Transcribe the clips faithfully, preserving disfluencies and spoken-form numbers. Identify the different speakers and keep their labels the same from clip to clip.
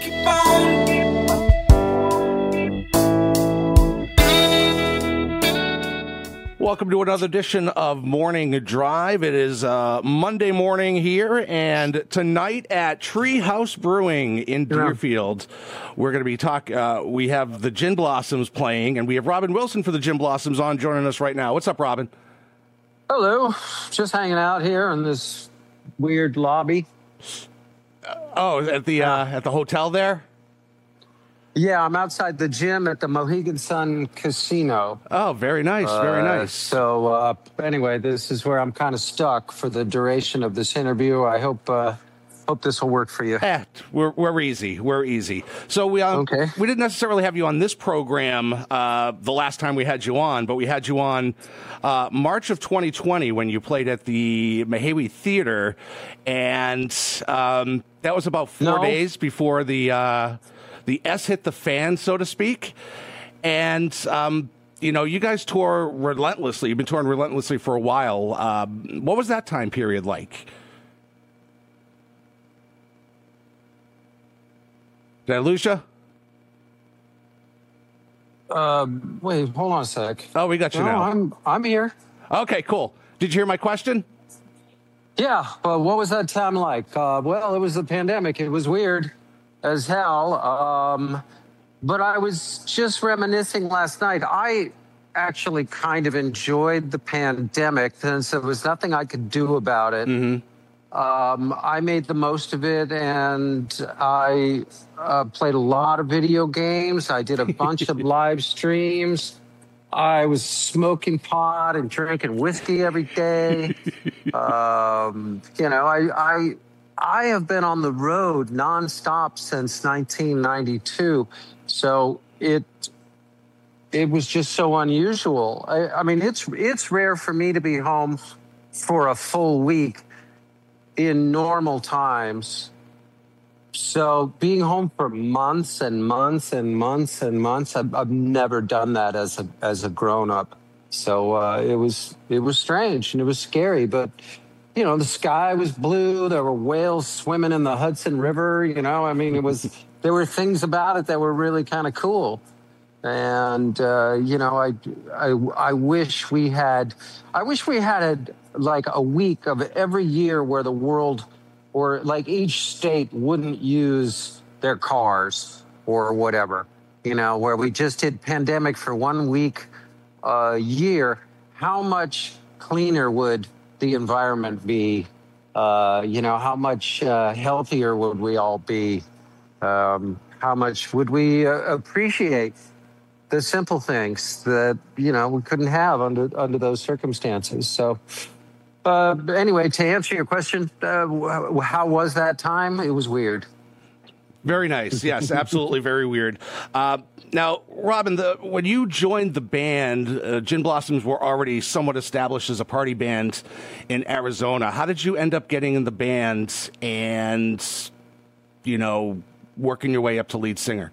Speaker 1: Keep on.
Speaker 2: Welcome to another edition of Morning Drive. It is uh, Monday morning here, and tonight at Treehouse Brewing in Deerfield, we're going to be talking. Uh, we have the Gin Blossoms playing, and we have Robin Wilson for the Gin Blossoms on joining us right now. What's up, Robin?
Speaker 3: Hello. Just hanging out here in this weird lobby.
Speaker 2: Uh, oh, at the uh, at the hotel there?
Speaker 3: Yeah, I'm outside the gym at the Mohegan Sun Casino.
Speaker 2: Oh, very nice, very
Speaker 3: Uh,
Speaker 2: nice.
Speaker 3: So uh, anyway, this is where I'm kind of stuck for the duration of this interview. I hope uh, hope this will work for you.
Speaker 2: Eh, we're we're easy. We're easy. So we uh,
Speaker 3: Okay.
Speaker 2: we didn't necessarily have you on this program uh, the last time we had you on, but we had you on uh, March of twenty twenty when you played at the Mahawi Theater, and um, that was about four
Speaker 3: No.
Speaker 2: days before the uh, the S hit the fan, so to speak. And um, you know, you guys tour relentlessly. You've been touring relentlessly for a while. Um, what was that time period like? Did I lose you?
Speaker 3: Um, wait, hold on a sec.
Speaker 2: Oh, we got you
Speaker 3: No,
Speaker 2: now.
Speaker 3: I'm I'm here.
Speaker 2: Okay, cool. Did you hear my question?
Speaker 3: Yeah, but what was that time like? Uh, well, it was the pandemic. It was weird as hell. Um, but I was just reminiscing last night. I actually kind of enjoyed the pandemic since there was nothing I could do about it. Um, I made the most of it, and I uh, played a lot of video games. I did a bunch of live streams. I was smoking pot and drinking whiskey every day. um, you know, I, I I have been on the road nonstop since nineteen ninety-two, so it it was just so unusual. I, I mean, it's it's rare for me to be home for a full week in normal times. So being home for months and months and months and months, I've, I've never done that as a as a grown up. So uh, it was it was strange and it was scary, but you know, the sky was blue. There were whales swimming in the Hudson River. You know, I mean, it was there were things about it that were really kind of cool. And uh, you know, I, I I wish we had I wish we had a, like a week of every year where the world or like each state wouldn't use their cars or whatever. You know, where we just did pandemic for one week a year. How much cleaner would the environment be? Uh, you know, how much uh, healthier would we all be? Um, how much would we uh, appreciate the simple things that, you know, we couldn't have under under those circumstances? So uh, anyway, to answer your question, uh, how was that time? It was weird.
Speaker 2: Very nice. Yes, absolutely very weird. Uh, now, Robin, the, when you joined the band, uh, Gin Blossoms were already somewhat established as a party band in Arizona. How did you end up getting in the band and, you know, working your way up to lead singer?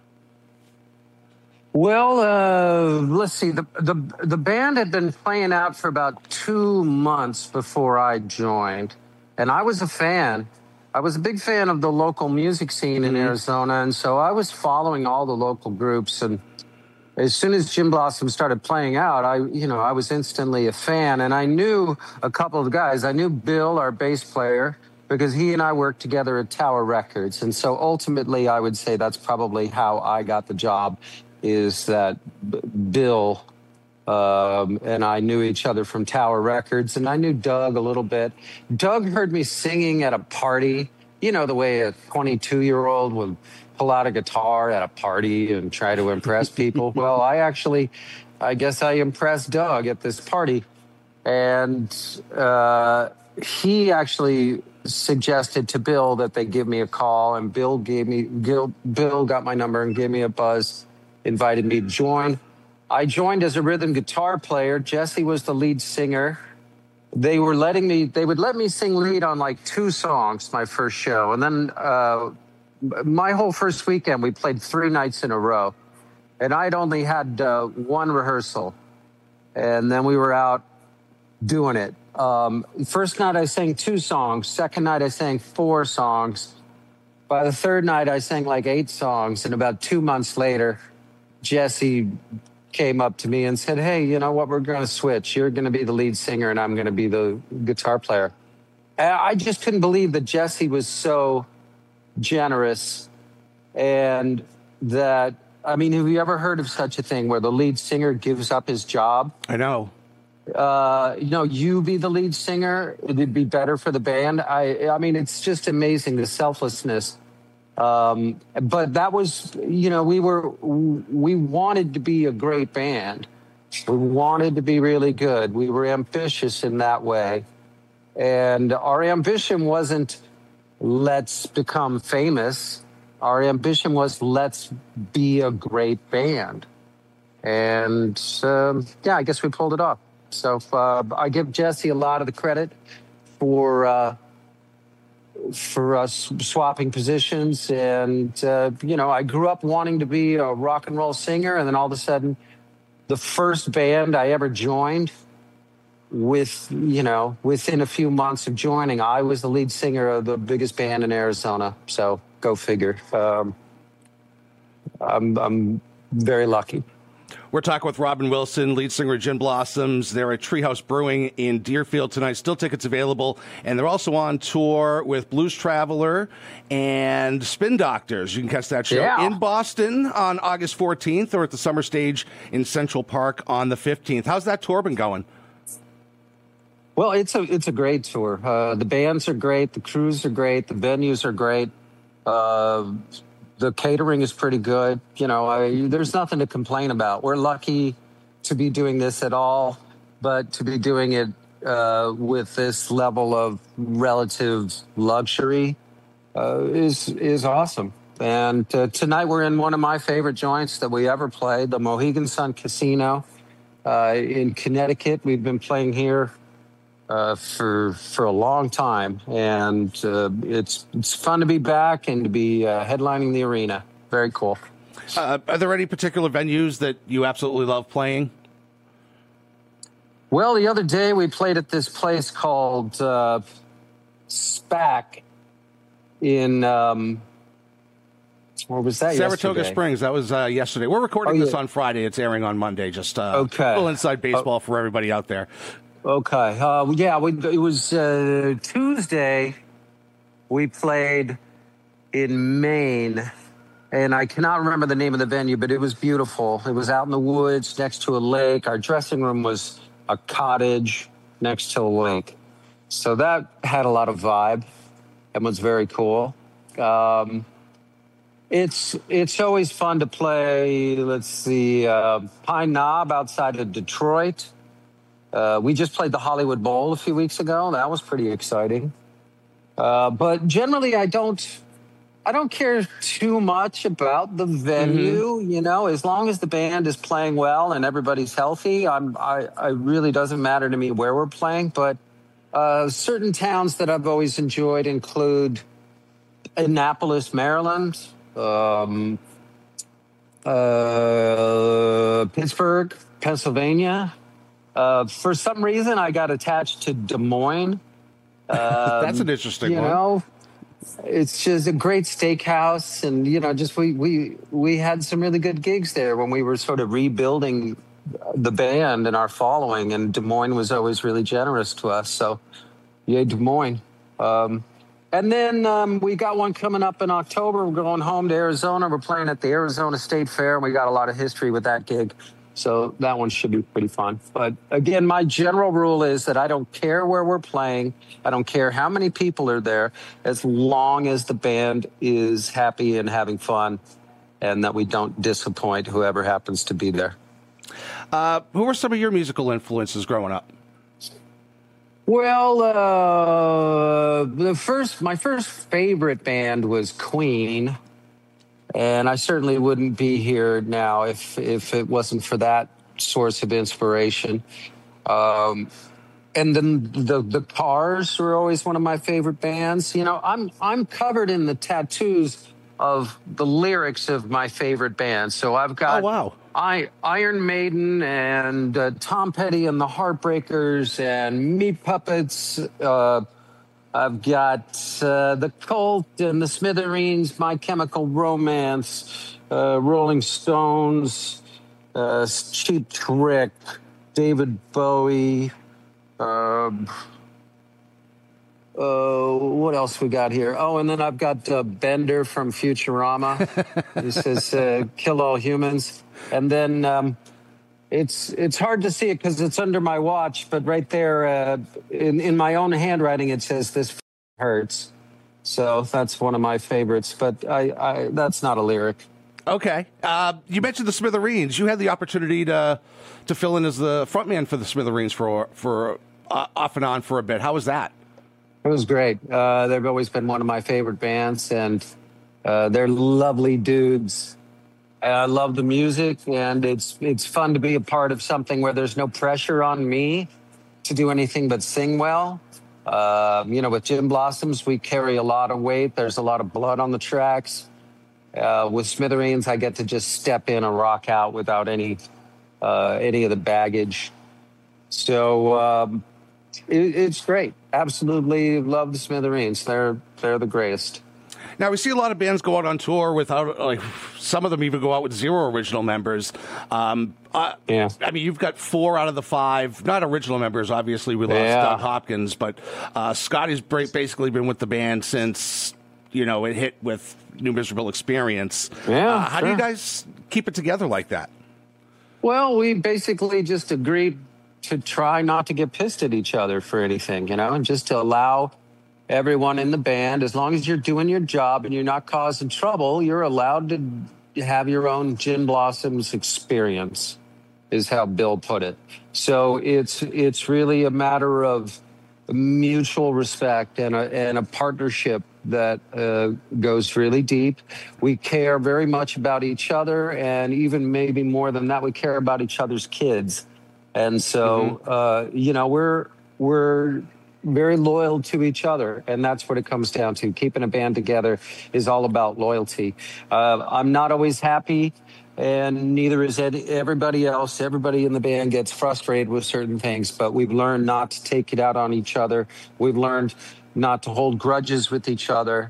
Speaker 3: Well, uh, let's see. The, the the band had been playing out for about two months before I joined, and I was a fan. I was a big fan of the local music scene in Arizona, and so I was following all the local groups. And as soon as Gin Blossom started playing out, I, you know, I was instantly a fan, and I knew a couple of guys. I knew Bill, our bass player, because he and I worked together at Tower Records, and so ultimately, I would say that's probably how I got the job. Is that B- Bill um, and I knew each other from Tower Records, and I knew Doug a little bit. Doug heard me singing at a party, you know, the way a twenty-two-year-old would pull out a guitar at a party and try to impress people. Well, I actually, I guess I impressed Doug at this party, and uh, he actually suggested to Bill that they give me a call, and Bill gave me, Bill, Bill got my number and gave me a buzz. Invited me to join. I joined as a rhythm guitar player. Jesse was the lead singer. They were letting me, they would let me sing lead on like two songs my first show. And then uh, my whole first weekend, we played three nights in a row. And I'd only had uh, one rehearsal. And then we were out doing it. Um, first night I sang two songs. Second night I sang four songs. by the third night, I sang like eight songs, and about two months later, Jesse came up to me and said, "Hey, you know what? We're going to switch. You're going to be the lead singer, and I'm going to be the guitar player." And I just couldn't believe that Jesse was so generous, and that, I mean, have you ever heard of such a thing where the lead singer gives up his job?
Speaker 2: I know.
Speaker 3: Uh, you know, you be the lead singer, it'd be better for the band. I, I mean, it's just amazing, the selflessness. Um, but that was, you know, we were, we wanted to be a great band. We wanted to be really good. We were ambitious in that way. And our ambition wasn't, let's become famous. Our ambition was, let's be a great band. And um, yeah, I guess we pulled it off. So uh, I give Jesse a lot of the credit for uh, for us swapping positions. And, uh, you know, I grew up wanting to be a rock and roll singer. And then all of a sudden, the first band I ever joined, with, you know, within a few months of joining, I was the lead singer of the biggest band in Arizona. So go figure. Um, I'm, I'm very lucky.
Speaker 2: We're talking with Robin Wilson, lead singer of Gin Blossoms. They're at Treehouse Brewing in Deerfield tonight. Still tickets available. And they're also on tour with Blues Traveler and Spin Doctors. You can catch that show
Speaker 3: Yeah.
Speaker 2: in Boston on August fourteenth or at the Summer Stage in Central Park on the fifteenth. How's that tour been going?
Speaker 3: Well, it's a it's a great tour. Uh, the bands are great. The crews are great. The venues are great. Uh, the catering is pretty good. You know, I, there's nothing to complain about. We're lucky to be doing this at all, but to be doing it uh, with this level of relative luxury uh, is is awesome. And uh, tonight we're in one of my favorite joints that we ever played, the Mohegan Sun Casino uh, in Connecticut. We've been playing here Uh, for for a long time, and uh, it's it's fun to be back and to be uh, headlining the arena. Very cool.
Speaker 2: Uh, are there any particular venues that you absolutely love playing?
Speaker 3: Well, the other day we played at this place called uh, SPAC in um, where was that?
Speaker 2: Saratoga
Speaker 3: yesterday?
Speaker 2: Springs. That was uh, yesterday. We're recording
Speaker 3: Oh, yeah.
Speaker 2: this on Friday. It's airing on Monday. Just uh,
Speaker 3: Okay.
Speaker 2: a little inside baseball for everybody out there.
Speaker 3: Okay. Uh, yeah, we, it was uh, Tuesday. We played in Maine, and I cannot remember the name of the venue, but it was beautiful. It was out in the woods next to a lake. Our dressing room was a cottage next to a lake. So that had a lot of vibe and was very cool. Um, it's it's always fun to play, let's see, uh, Pine Knob outside of Detroit. Uh, we just played the Hollywood Bowl a few weeks ago. That was pretty exciting. Uh, but generally, I don't, I don't care too much about the venue. Mm-hmm. You know, as long as the band is playing well and everybody's healthy, I'm, I, I really doesn't matter to me where we're playing. But uh, certain towns that I've always enjoyed include Annapolis, Maryland, um, uh, Pittsburgh, Pennsylvania. Uh, for some reason, I got attached to Des Moines. Um,
Speaker 2: That's an interesting
Speaker 3: you
Speaker 2: one.
Speaker 3: You know, it's just a great steakhouse, and you know, just we we we had some really good gigs there when we were sort of rebuilding the band and our following. And Des Moines was always really generous to us. So, yay, Des Moines. Um, and then um, we got one coming up in October. We're going home to Arizona. We're playing at the Arizona State Fair, and we got a lot of history with that gig. So that one should be pretty fun. But again, my general rule is that I don't care where we're playing. I don't care how many people are there, as long as the band is happy and having fun, and that we don't disappoint whoever happens to be there.
Speaker 2: Uh, who were some of your musical influences growing up?
Speaker 3: Well, uh, the first, my first favorite band was Queen. And I certainly wouldn't be here now if if it wasn't for that source of inspiration. Um, and then the the Cars were always one of my favorite bands. You know, I'm I'm covered in the tattoos of the lyrics of my favorite bands. So I've got
Speaker 2: oh wow,
Speaker 3: I Iron Maiden and uh, Tom Petty and the Heartbreakers and Meat Puppets. Uh, I've got uh, the Cult and the Smithereens, My Chemical Romance, uh, Rolling Stones, uh, Cheap Trick, David Bowie. Um, uh, what else we got here? Oh, and then I've got uh, Bender from Futurama. He says, uh, "Kill all humans," and then. Um, It's it's hard to see it because it's under my watch, but right there uh, in in my own handwriting it says "This f- hurts." So that's one of my favorites, but I, I that's not a lyric.
Speaker 2: Okay. Uh, you mentioned the Smithereens. You had the opportunity to to fill in as the frontman for the Smithereens for for uh, off and on for a bit. How was that?
Speaker 3: It was great. Uh, they've always been one of my favorite bands, and uh, they're lovely dudes. I love the music, and it's it's fun to be a part of something where there's no pressure on me to do anything but sing well. Uh, you know, with Gin Blossoms, we carry a lot of weight. There's a lot of blood on the tracks. Uh, with Smithereens, I get to just step in and rock out without any uh, any of the baggage. So um, it, it's great. Absolutely love the Smithereens. They're they're the greatest.
Speaker 2: Now, we see a lot of bands go out on tour without, like, some of them even go out with zero original members. Um, uh,
Speaker 3: yeah.
Speaker 2: I mean, you've got four out of the five, not original members, obviously, we lost
Speaker 3: yeah.
Speaker 2: Doug Hopkins, but uh, Scotty's basically been with the band since, you know, it hit with New Miserable Experience.
Speaker 3: Yeah,
Speaker 2: uh, how
Speaker 3: sure.
Speaker 2: do you guys keep it together like that?
Speaker 3: Well, we basically just agreed to try not to get pissed at each other for anything, you know, and just to allow everyone in the band, as long as you're doing your job and you're not causing trouble, you're allowed to have your own Gin Blossoms experience, is how Bill put it. So it's it's really a matter of mutual respect and a, and a partnership that uh, goes really deep. We care very much about each other, and even maybe more than that, we care about each other's kids. And so, mm-hmm. uh, you know, we're we're very loyal to each other, and that's what it comes down to. Keeping a band together is all about loyalty. Uh, I'm not always happy, and neither is everybody else. Everybody in the band gets frustrated with certain things, but we've learned not to take it out on each other. We've learned not to hold grudges with each other,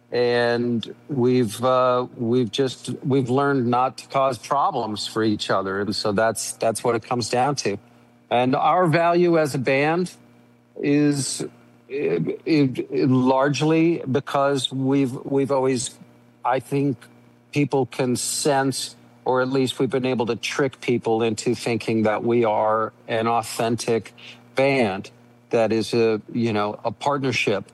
Speaker 3: and we've uh, we've just we've learned not to cause problems for each other, and so that's that's what it comes down to. And our value as a band is it, it, it largely because we've we've always, I think, people can sense, or at least we've been able to trick people into thinking that we are an authentic band that is a you know a partnership,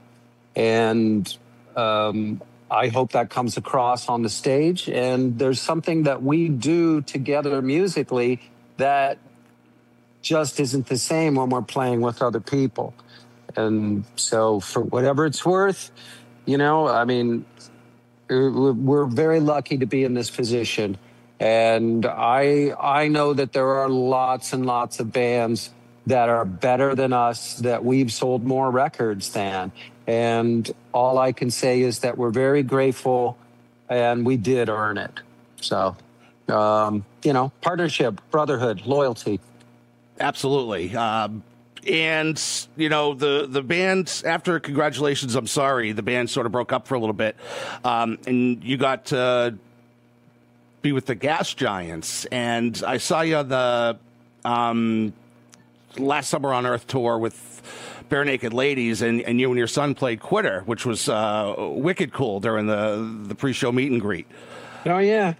Speaker 3: and um, I hope that comes across on the stage. And there's something that we do together musically that just isn't the same when we're playing with other people. And so for whatever it's worth, you know, I mean, we're very lucky to be in this position. And I I know that there are lots and lots of bands that are better than us, that we've sold more records than. And all I can say is that we're very grateful, and we did earn it. So, um, you know, partnership, brotherhood, loyalty.
Speaker 2: Absolutely. Um, and, you know, the, the band, after Congratulations, I'm Sorry, the band sort of broke up for a little bit. Um, and you got to be with the Gas Giants. And I saw you on the um, Last Summer on Earth tour with Bare Naked Ladies, and, and you and your son played Quitter, which was uh, wicked cool during the, the pre-show meet and greet.
Speaker 3: Oh, yeah.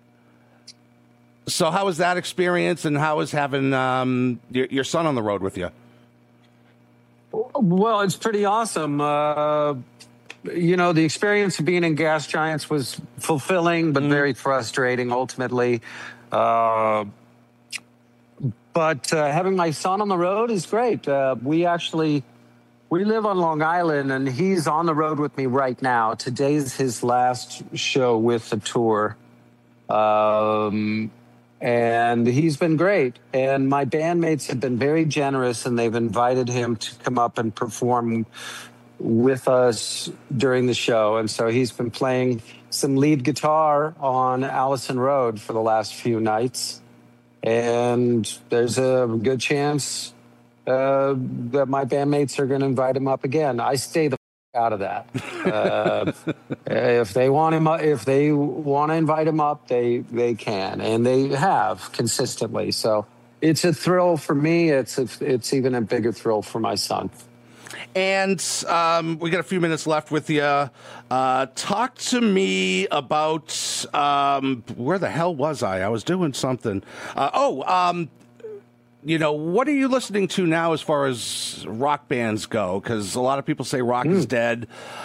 Speaker 2: So how was that experience, and how was having um, your, your son on the road with you?
Speaker 3: Well, it's pretty awesome. Uh, you know, the experience of being in Gas Giants was fulfilling, but mm. very frustrating ultimately. Uh, but uh, having my son on the road is great. Uh, we actually, we live on Long Island, and he's on the road with me right now. Today's his last show with the tour. Um, And he's been great. And my bandmates have been very generous, and they've invited him to come up and perform with us during the show. And so he's been playing some lead guitar on Allison Road for the last few nights. And there's a good chance uh, that my bandmates are going to invite him up again. I stay the out of that. Uh, if they want him, if they want to invite him up, they they can, and they have consistently. So it's a thrill for me. It's a, it's even a bigger thrill for my son.
Speaker 2: And um, we got a few minutes left with you. Uh, talk to me about um, where the hell was I? I was doing something. Uh, oh, um, you know, what are you listening to now as far as rock bands go? Because a lot of people say rock mm. is dead.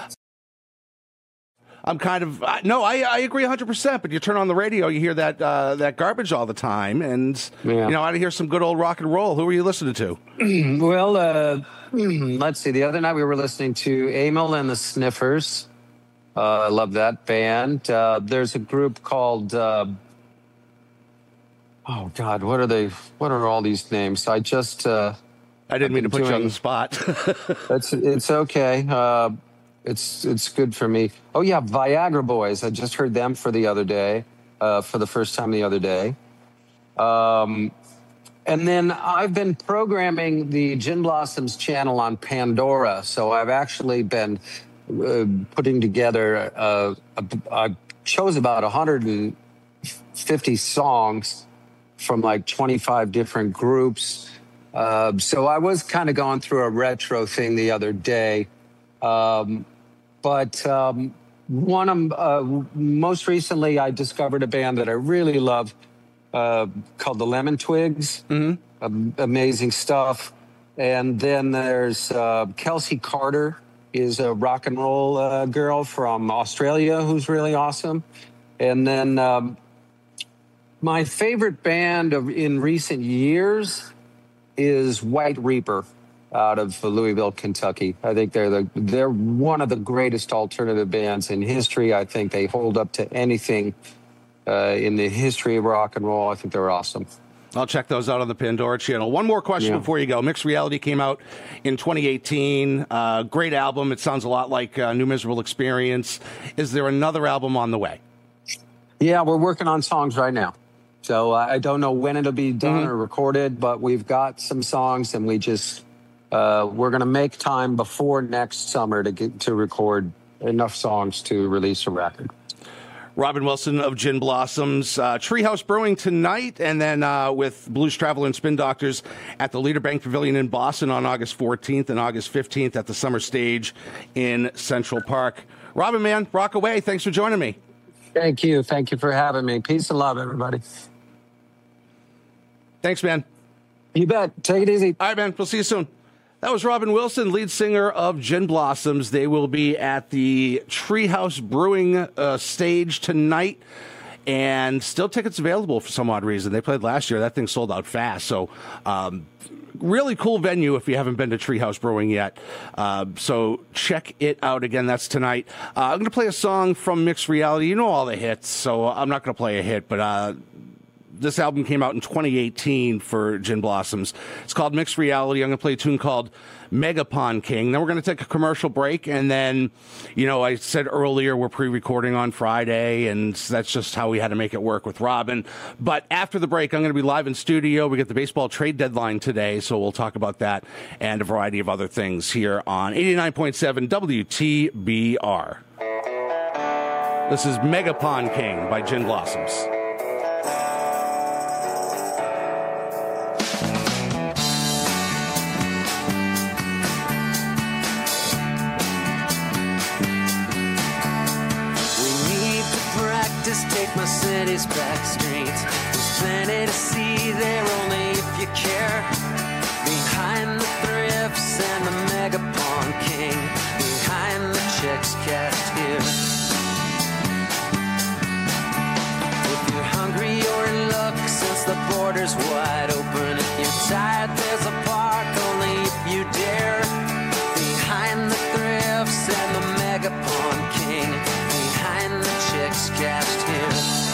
Speaker 2: I'm kind of uh, no, I, I agree one hundred percent. But you turn on the radio, you hear that uh, that garbage all the time, and yeah. you know, I hear some good old rock and roll. Who are you listening to?
Speaker 3: Well, uh, let's see. The other night we were listening to Emil and the Sniffers. Uh, I love that band. Uh, there's a group called uh, oh God, what are they? What are all these names? I just uh,
Speaker 2: I didn't mean to put doing, you on the spot.
Speaker 3: it's it's okay. Uh, It's it's good for me. Oh, yeah, Viagra Boys. I just heard them for the other day, uh, for the first time the other day. Um, and then I've been programming the Gin Blossoms channel on Pandora. So I've actually been uh, putting together, uh, a, I chose about one hundred fifty songs from like twenty-five different groups. Uh, so I was kind of going through a retro thing the other day. Um, But um, one of uh, most recently, I discovered a band that I really love uh, called the Lemon Twigs. Mm-hmm. Um, amazing stuff. And then there's uh, Kelsey Carter, is a rock and roll uh, girl from Australia who's really awesome. And then um, my favorite band of in recent years is White Reaper, out of Louisville, Kentucky. I think they're the they're one of the greatest alternative bands in history. I think they hold up to anything uh, in the history of rock and roll. I think they're awesome.
Speaker 2: I'll check those out on the Pandora channel. One more question yeah. before you go. Mixed Reality came out in twenty eighteen. Uh, great album. It sounds a lot like uh, New Miserable Experience. Is there another album on the way?
Speaker 3: Yeah, we're working on songs right now. So uh, I don't know when it'll be done mm-hmm. or recorded, but we've got some songs, and we just Uh, we're going to make time before next summer to get to record enough songs to release a record.
Speaker 2: Robin Wilson of Gin Blossoms, uh, Treehouse Brewing tonight, and then uh, with Blues Traveler and Spin Doctors at the Leader Bank Pavilion in Boston on August fourteenth and August fifteenth at the Summer Stage in Central Park. Robin, man, rock away. Thanks for joining me.
Speaker 3: Thank you. Thank you for having me. Peace and love, everybody.
Speaker 2: Thanks, man.
Speaker 3: You bet. Take it easy.
Speaker 2: All right, man. We'll see you soon. That was Robin Wilson, lead singer of Gin Blossoms. They will be at the Treehouse Brewing uh, stage tonight, and still tickets available for some odd reason. They played last year. That thing sold out fast. So um, really cool venue if you haven't been to Treehouse Brewing yet. Uh, so check it out. Again, that's tonight. Uh, I'm going to play a song from Mixed Reality. You know all the hits, so I'm not going to play a hit, but... Uh, This album came out in twenty eighteen for Gin Blossoms. It's called Mixed Reality. I'm going to play a tune called Megapon King. Then we're going to take a commercial break. And then, you know, I said earlier we're pre-recording on Friday, and that's just how we had to make it work with Robin. But after the break, I'm going to be live in studio. We get the baseball trade deadline today, so we'll talk about that and a variety of other things here on eighty-nine point seven W T B R. This is Megapon King by Gin Blossoms.
Speaker 1: Take my city's back streets. There's plenty to see there, only if you care. Behind the thrifts and the Megapon King, behind the checks cashed here. If you're hungry or in luck, since the border's wide open. If you're tired, there's a park, only if you dare. Behind the thrifts and the Megapon King, behind the checks cashed here.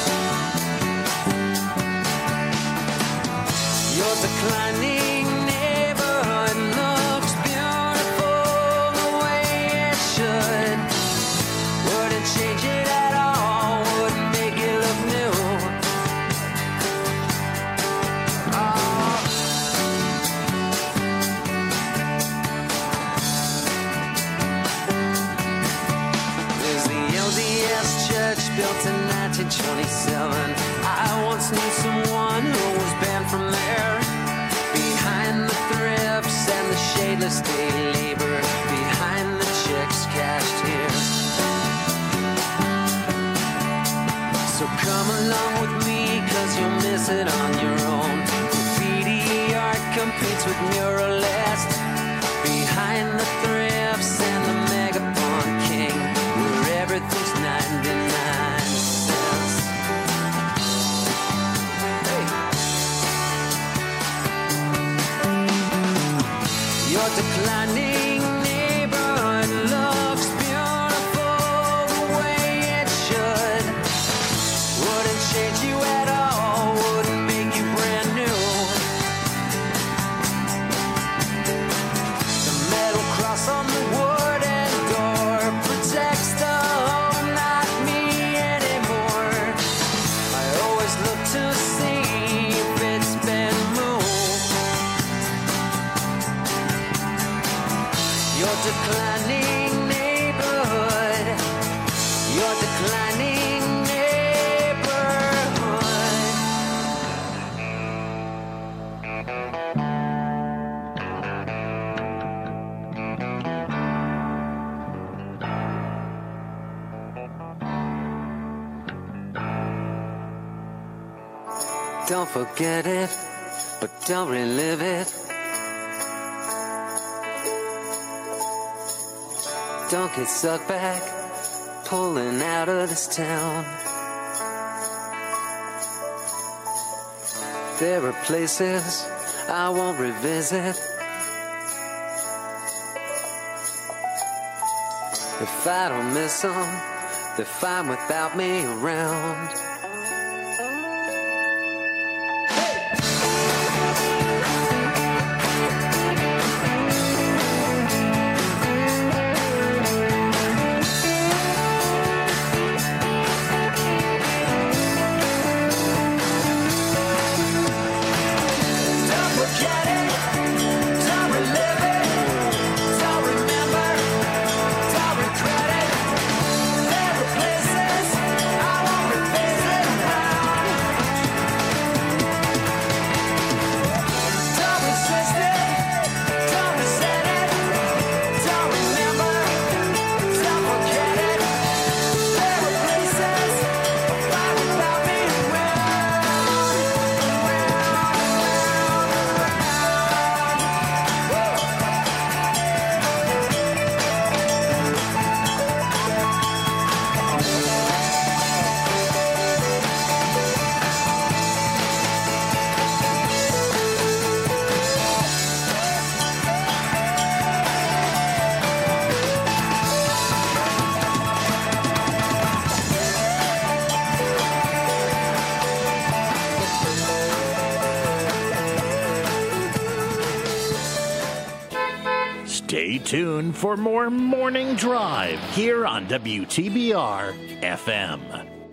Speaker 1: Your declining neighborhood looks beautiful the way it should. Wouldn't change it at all, wouldn't make it look new. Oh. nineteen twenty-seven. I once knew someone who was banned from there. Behind the thrifts and the shadeless day labor, behind the checks cashed here. So come along with me, cause you'll miss it on your own. Graffiti art competes with Muralist. Behind the thrifts and the Megapon King, where everything's ninety-nine cents. Hey. Your declining neighborhood looks beautiful the way it should. Wouldn't change you at all, wouldn't make you brand new. The metal cross on the wooden door protects the home, not me anymore. I always look to see if it's been moved. Your declining neighborhood, your declining neighborhood. Don't forget it, but don't relive it. Don't get sucked back, pulling out of this town. There are places I won't revisit. If I don't miss them, they're fine without me around.
Speaker 4: Stay tuned for more Morning Drive here on W T B R F M.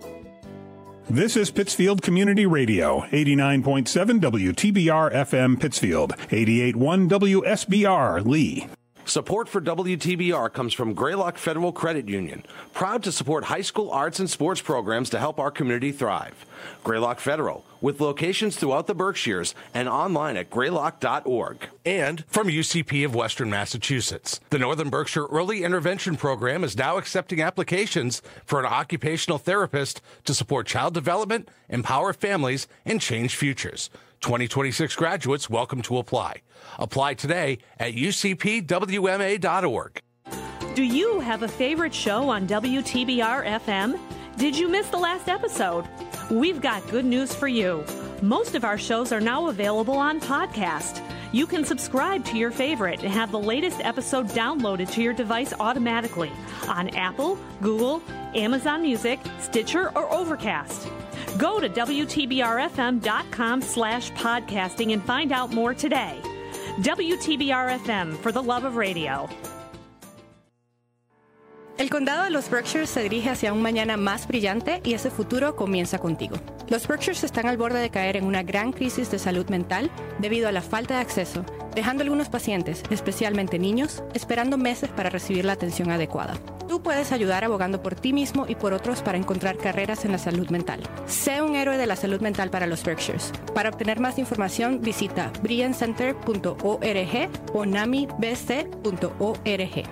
Speaker 5: This is Pittsfield Community Radio, eighty-nine point seven W T B R F M Pittsfield, eighty-eight point one W S B R Lee.
Speaker 2: Support for W T B R comes from Greylock Federal Credit Union, proud to support high school arts and sports programs to help our community thrive. Greylock Federal, with locations throughout the Berkshires and online at greylock dot org. And from U C P of Western Massachusetts, the Northern Berkshire Early Intervention Program is now accepting applications for an occupational therapist to support child development, empower families, and change futures. twenty twenty-six graduates welcome to apply. Apply today at U C P W M A dot org.
Speaker 6: Do you have a favorite show on W T B R F M? Did you miss the last episode? We've got good news for you. Most of our shows are now available on podcast. You can subscribe to your favorite and have the latest episode downloaded to your device automatically on Apple, Google, Amazon Music, Stitcher, or Overcast. Go to W T B R F M dot com slash podcasting and find out more today. W T B R F M, for the love of radio.
Speaker 7: El condado de los Berkshires se dirige hacia un mañana más brillante y ese futuro comienza contigo. Los Berkshires están al borde de caer en una gran crisis de salud mental debido a la falta de acceso, dejando a algunos pacientes, especialmente niños, esperando meses para recibir la atención adecuada. Tú puedes ayudar abogando por ti mismo y por otros para encontrar carreras en la salud mental. Sé un héroe de la salud mental para los Berkshires. Para obtener más información, visita brilliant center punto org o nami b c punto org.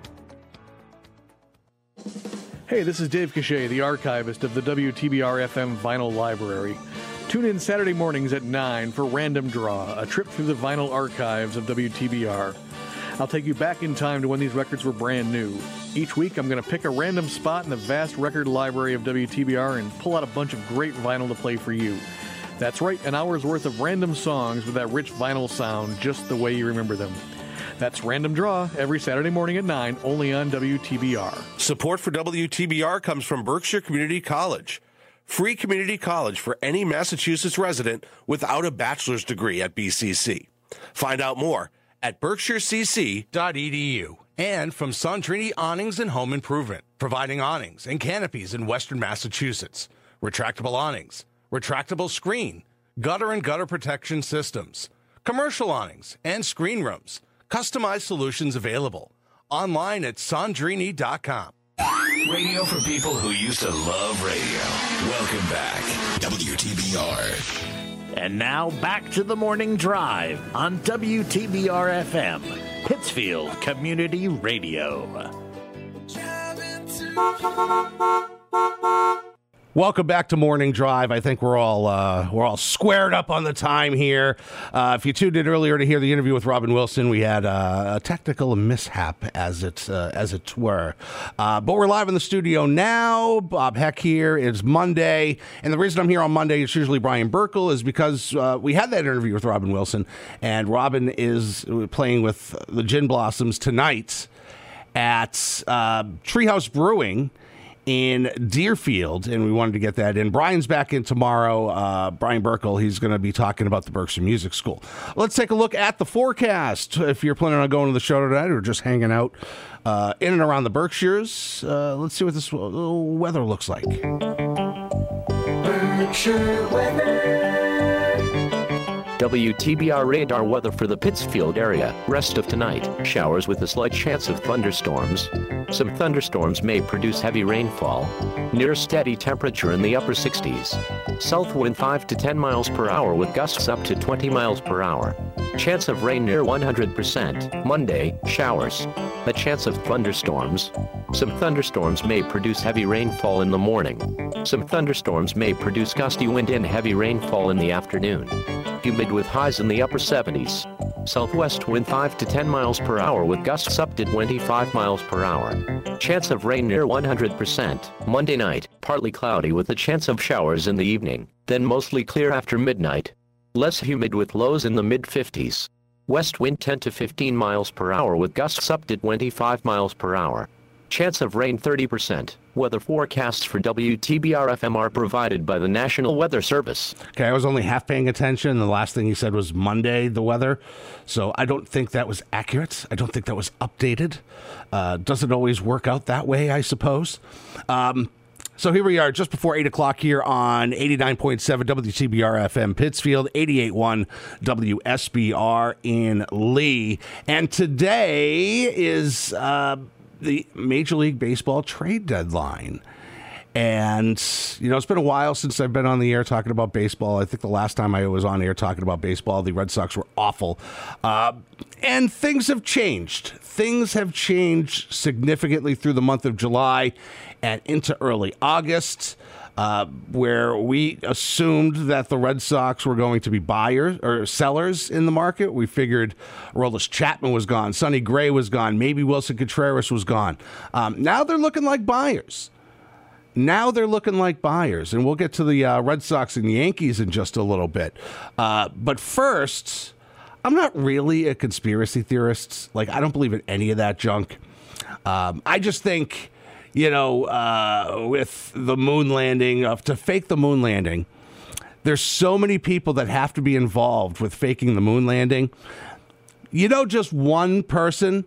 Speaker 8: Hey, this is Dave Cachet, the archivist of the W T B R F M Vinyl Library. Tune in Saturday mornings at nine for Random Draw, a trip through the vinyl archives of W T B R. I'll take you back in time to when these records were brand new. Each week, I'm going to pick a random spot in the vast record library of W T B R and pull out a bunch of great vinyl to play for you. That's right, an hour's worth of random songs with that rich vinyl sound, just the way you remember them. That's Random Draw every Saturday morning at nine, only on W T B R.
Speaker 9: Support for W T B R comes from Berkshire Community College. Free community college for any Massachusetts resident without a bachelor's degree at B C C. Find out more at berkshire c c dot e d u. And from Sandrini Awnings and Home Improvement, providing awnings and canopies in Western Massachusetts. Retractable awnings, retractable screen, gutter and gutter protection systems, commercial awnings and screen rooms. Customized solutions available. Online at sandrini dot com.
Speaker 10: Radio for people who used to love radio. Welcome back. W T B R.
Speaker 4: And now back to the morning drive on W T B R F M, Pittsfield Community Radio.
Speaker 2: Welcome back to Morning Drive. I think we're all uh, we're all squared up on the time here. Uh, if you tuned in earlier to hear the interview with Robin Wilson, we had uh, a technical mishap, as it uh, as it were. Uh, but we're live in the studio now. Bob Heck here. It's Monday, and the reason I'm here on Monday, it's usually Brian Burkle, is because uh, we had that interview with Robin Wilson, and Robin is playing with the Gin Blossoms tonight at uh, Treehouse Brewing in Deerfield, and we wanted to get that in. Brian's back in tomorrow. Uh, Brian Burkle, he's going to be talking about the Berkshire Music School. Let's take a look at the forecast. If you're planning on going to the show tonight or just hanging out uh, in and around the Berkshires, uh, let's see what this weather looks like.
Speaker 11: Berkshire weather. W T B R radar weather for the Pittsfield area. Rest of tonight, showers with a slight chance of thunderstorms. Some thunderstorms may produce heavy rainfall. Near steady temperature in the upper sixties. South wind five to ten miles per hour with gusts up to twenty miles per hour. Chance of rain near one hundred percent. Monday, showers. A chance of thunderstorms. Some thunderstorms may produce heavy rainfall in the morning. Some thunderstorms may produce gusty wind and heavy rainfall in the afternoon. Humid with highs in the upper seventies. Southwest wind five to ten miles per hour with gusts up to twenty-five miles per hour. Chance of rain near one hundred percent. Monday night, partly cloudy with a chance of showers in the evening, then mostly clear after midnight. Less humid with lows in the mid fifties. West wind ten to fifteen miles per hour with gusts up to twenty-five miles per hour. Chance of rain thirty percent. Weather forecasts for W T B R F M are provided by the National Weather Service.
Speaker 2: Okay, I was only half paying attention. The last thing he said was Monday, the weather. So I don't think that was accurate. I don't think that was updated. Uh, doesn't always work out that way, I suppose. Um, so here we are, just before eight o'clock here on eighty-nine point seven W T B R F M Pittsfield, eighty-eight point one W S B R in Lee. And today is Uh, the Major League Baseball trade deadline. And, you know, it's been a while since I've been on the air talking about baseball. I think the last time I was on air talking about baseball, the Red Sox were awful. Uh, and things have changed. Things have changed significantly through the month of July and into early August. Uh, where we assumed that the Red Sox were going to be buyers or sellers in the market. We figured Aroldis Chapman was gone, Sonny Gray was gone, maybe Wilson Contreras was gone. Um, now they're looking like buyers. Now they're looking like buyers, and we'll get to the uh, Red Sox and Yankees in just a little bit. Uh, but first, I'm not really a conspiracy theorist. Like, I don't believe in any of that junk. Um, I just think, you know, uh, with the moon landing, of to fake the moon landing, there's so many people that have to be involved with faking the moon landing. You know, just one person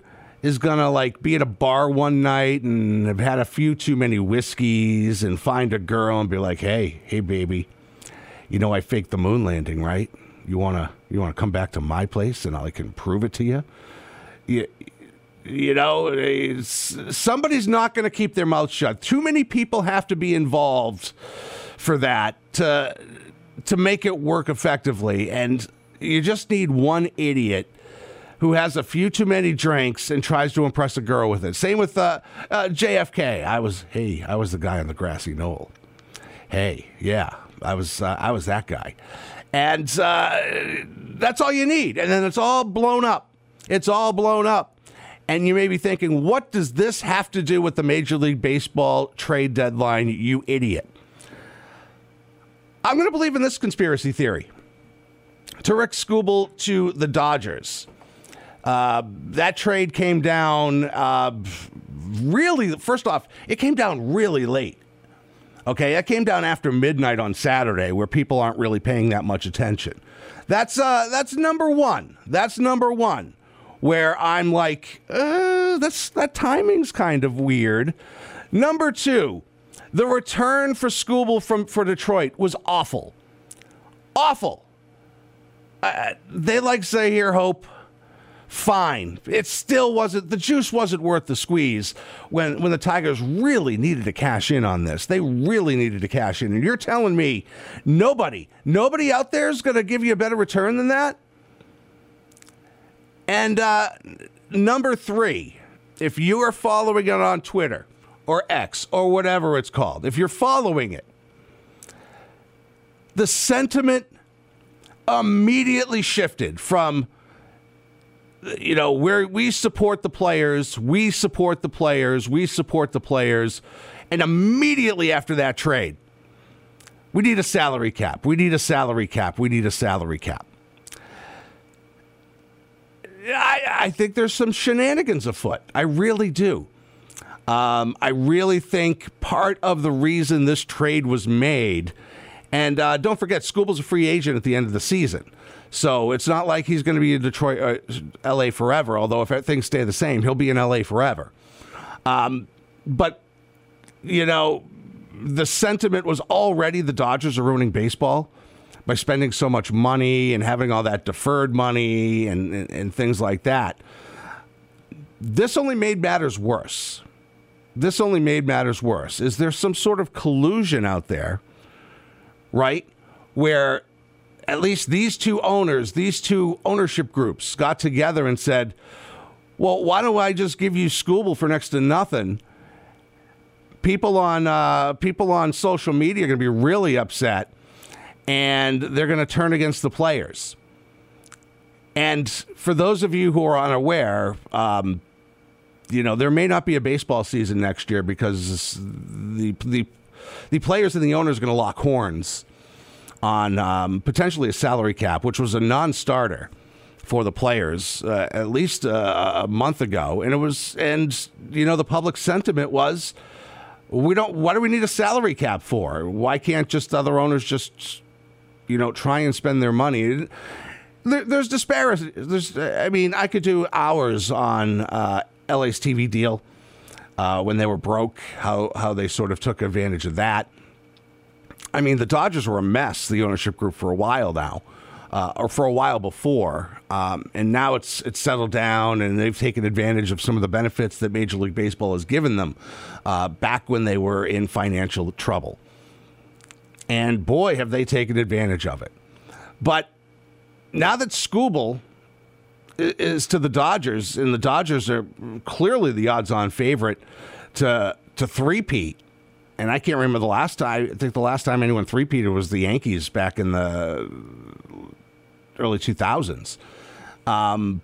Speaker 2: is going to like be at a bar one night and have had a few too many whiskeys and find a girl and be like, hey, hey, baby, you know I faked the moon landing, right? You want to you want to come back to my place and I can prove it to you? You, you know, somebody's not going to keep their mouth shut. Too many people have to be involved for that to, to make it work effectively. And you just need one idiot who has a few too many drinks and tries to impress a girl with it. Same with uh, uh, J F K. I was, hey, I was the guy on the grassy knoll. Hey, yeah, I was, uh, I was that guy. And uh, that's all you need. And then it's all blown up. It's all blown up. And you may be thinking, what does this have to do with the Major League Baseball trade deadline, you idiot? I'm going to believe in this conspiracy theory. Tarik Skubal to the Dodgers. Uh, that trade came down uh, really, first off, it came down really late. Okay, it came down after midnight on Saturday where people aren't really paying that much attention. That's uh, that's number one. That's number one where I'm like, uh, that's, that timing's kind of weird. Number two, the return for Skubal from for Detroit was awful. Awful. Uh, they like say here, Hope. Fine. It still wasn't, the juice wasn't worth the squeeze when, when the Tigers really needed to cash in on this. They really needed to cash in. And you're telling me nobody, nobody out there is going to give you a better return than that? And uh, number three, if you are following it on Twitter or X or whatever it's called, if you're following it, the sentiment immediately shifted from, you know, where we support the players, we support the players, we support the players. And immediately after that trade, we need a salary cap. We need a salary cap. We need a salary cap. I, I think there's some shenanigans afoot. I really do. Um, I really think part of the reason this trade was made, and uh, don't forget, Skubal's a free agent at the end of the season. So it's not like he's going to be in Detroit, uh, L A forever, although if things stay the same, he'll be in L A forever. Um, but, you know, the sentiment was already the Dodgers are ruining baseball by spending so much money and having all that deferred money and, and, and things like that. This only made matters worse. This only made matters worse. Is there some sort of collusion out there, right, where at least these two owners, these two ownership groups got together and said, well, why don't I just give you Skubal for next to nothing? People on uh, people on social media are going to be really upset, and they're going to turn against the players. And for those of you who are unaware, um, you know, there may not be a baseball season next year because the the the players and the owners are going to lock horns on um, potentially a salary cap, which was a non-starter for the players uh, at least uh, a month ago. And it was, and you know, the public sentiment was, we don't, what do we need a salary cap for? Why can't just other owners just, you know, try and spend their money? There, there's disparity. There's, I mean, I could do hours on uh, L A's T V deal uh, when they were broke, how, how they sort of took advantage of that. I mean, the Dodgers were a mess, the ownership group, for a while now, uh, or for a while before. Um, and now it's it's settled down, and they've taken advantage of some of the benefits that Major League Baseball has given them uh, back when they were in financial trouble. And boy, have they taken advantage of it. But now that Skubal is to the Dodgers, and the Dodgers are clearly the odds-on favorite to to three-peat. And I can't remember the last time. I think the last time anyone three-peated was the Yankees back in the early two thousands. Um,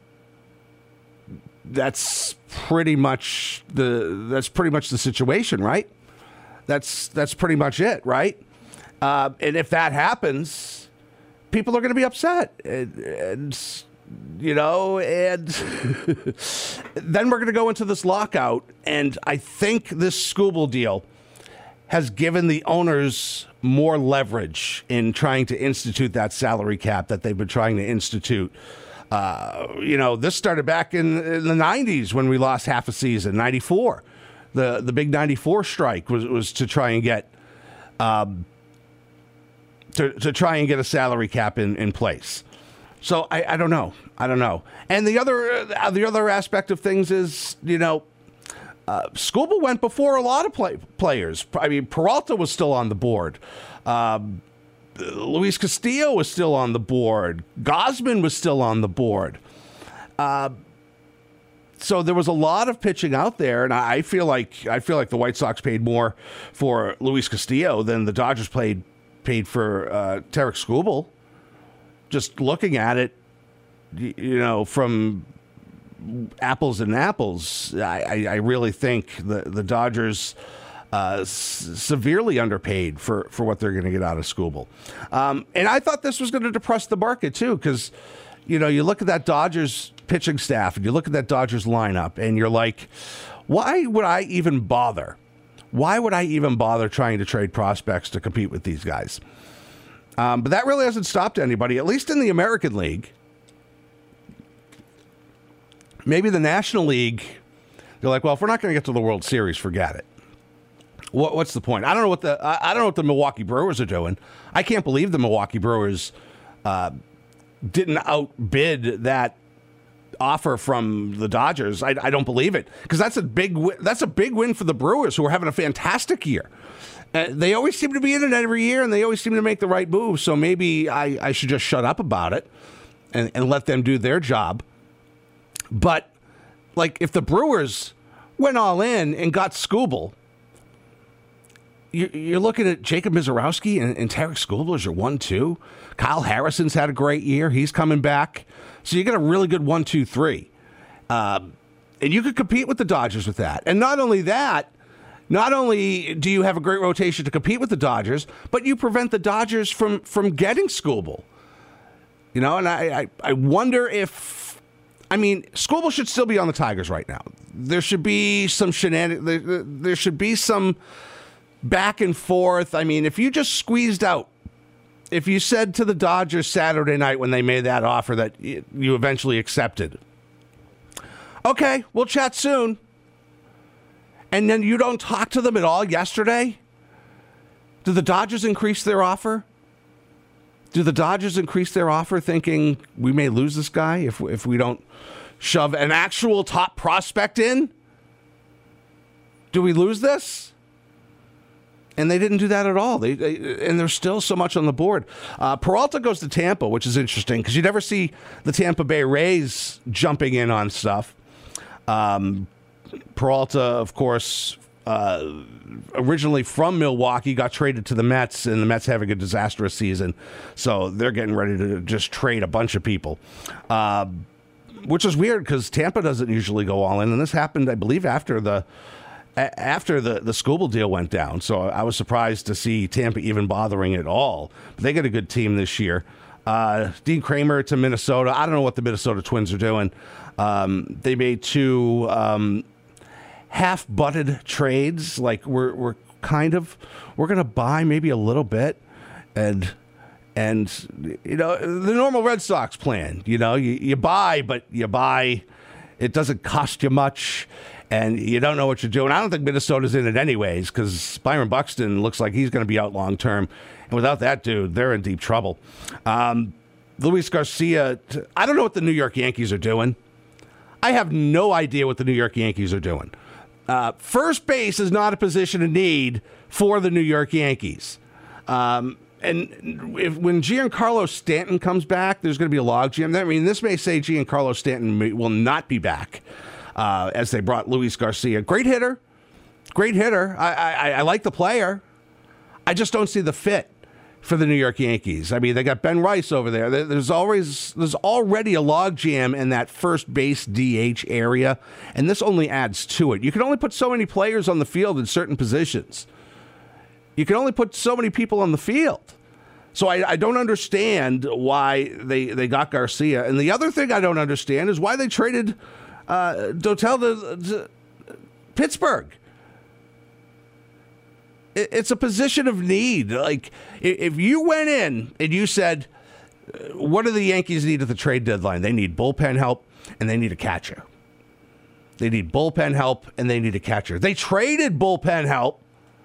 Speaker 2: that's pretty much the that's pretty much the situation, right? That's that's pretty much it, right? Uh, and if that happens, people are going to be upset, and, and you know, and then we're going to go into this lockout. And I think this Skubal deal has given the owners more leverage in trying to institute that salary cap that they've been trying to institute Uh, you know, this started back in, in the nineties when we lost half a season, ninety-four. The the big ninety-four strike was, was to try and get um, to, to try and get a salary cap in, in place. So I, I don't know. I don't know. And the other uh, the other aspect of things is, you know, uh, Skubal went before a lot of play, players. I mean, Peralta was still on the board. Um, Luis Castillo was still on the board. Gausman was still on the board. Uh, so there was a lot of pitching out there, and I feel like I feel like the White Sox paid more for Luis Castillo than the Dodgers paid paid for uh, Tarik Skubal. Just looking at it, you know, from apples and apples, I, I, I really think the the Dodgers. Uh, s- severely underpaid for, for what they're going to get out of Skubal. Um, and I thought this was going to depress the market, too, because, you know, you look at that Dodgers pitching staff and you look at that Dodgers lineup and you're like, why would I even bother? Why would I even bother trying to trade prospects to compete with these guys? Um, but that really hasn't stopped anybody, at least in the American League. Maybe the National League, they're like, well, if we're not going to get to the World Series, forget it. What, what's the point? I don't know what the I, I don't know what the Milwaukee Brewers are doing. I can't believe the Milwaukee Brewers uh, didn't outbid that offer from the Dodgers. I, I don't believe it, because that's a big win, that's a big win for the Brewers, who are having a fantastic year. Uh, they always seem to be in it every year, and they always seem to make the right move. So maybe I, I should just shut up about it and, and let them do their job. But like, if the Brewers went all in and got Skubal, you're looking at Jacob Mizorowski and, and Tarik Skubal as your one two. Kyle Harrison's had a great year. He's coming back. So you get a really good one two three. Um, and you could compete with the Dodgers with that. And not only that, not only do you have a great rotation to compete with the Dodgers, but you prevent the Dodgers from, from getting Skubal. You know, and I, I, I wonder if, I mean, Skubal should still be on the Tigers right now. There should be some shenanigans. There, there should be some back and forth. I mean, if you just squeezed out, if you said to the Dodgers Saturday night when they made that offer that you eventually accepted, okay, we'll chat soon, and then you don't talk to them at all yesterday, do the Dodgers increase their offer? Do the Dodgers increase their offer thinking we may lose this guy if, if we don't shove an actual top prospect in? Do we lose this? And they didn't do that at all. They, they and there's still so much on the board. Uh, Peralta goes to Tampa, which is interesting because you never see the Tampa Bay Rays jumping in on stuff. Um, Peralta, of course, uh, originally from Milwaukee, got traded to the Mets, and the Mets having a disastrous season, so they're getting ready to just trade a bunch of people. Uh, which is weird because Tampa doesn't usually go all in, and this happened, I believe, after the. After the, the Skubal deal went down, so I was surprised to see Tampa even bothering at all. But they got a good team this year. Uh, Dean Kramer to Minnesota. I don't know what the Minnesota Twins are doing. Um, they made two um, half-butted trades. Like we're we're kind of we're going to buy maybe a little bit, and and you know the normal Red Sox plan. You know you, you buy, but you buy. It doesn't cost you much. And you don't know what you're doing. I don't think Minnesota's in it anyways because Byron Buxton looks like he's going to be out long term. And without that dude, they're in deep trouble. Um, Luis Garcia, I don't know what the New York Yankees are doing. I have no idea what the New York Yankees are doing. Uh, first base is not a position of need for the New York Yankees. Um, and if when Giancarlo Stanton comes back, there's going to be a logjam. I mean, this may say Giancarlo Stanton may, will not be back. Uh, as they brought Luis Garcia. Great hitter. Great hitter. I, I, I like the player. I just don't see the fit for the New York Yankees. I mean, they got Ben Rice over there. There's always there's already a logjam in that first base D H area, and this only adds to it. You can only put so many players on the field in certain positions. You can only put so many people on the field. So I, I don't understand why they, they got Garcia. And the other thing I don't understand is why they traded Uh, Dotel to, to Pittsburgh. It, it's a position of need. Like, if you went in and you said, what do the Yankees need at the trade deadline? They need bullpen help, and they need a catcher. They need bullpen help, and they need a catcher. They traded bullpen help.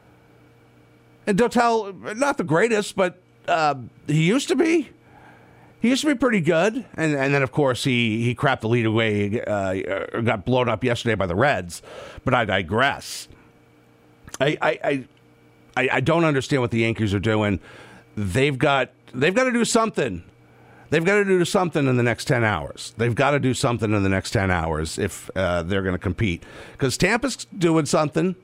Speaker 2: And Dotel, not the greatest, but uh, he used to be. He used to be pretty good. And and then, of course, he, he crapped the lead away, uh, or got blown up yesterday by the Reds. But I digress. I I I, I don't understand what the Yankees are doing. They've got they've got to do something. They've got to do something in the next ten hours. They've got to do something in the next ten hours if uh, they're going to compete. Because Tampa's doing something.